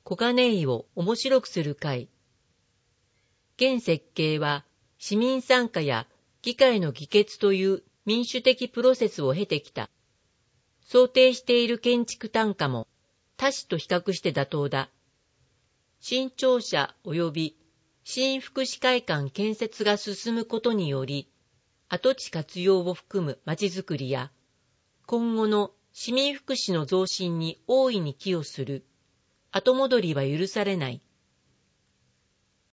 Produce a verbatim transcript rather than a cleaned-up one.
小金井を面白くする会。現設計は市民参加や議会の議決という民主的プロセスを経てきた。想定している建築単価も他市と比較して妥当だ。新庁舎及び新福祉会館建設が進むことにより、跡地活用を含むまちづくりや、今後の市民福祉の増進に大いに寄与する。後戻りは許されない。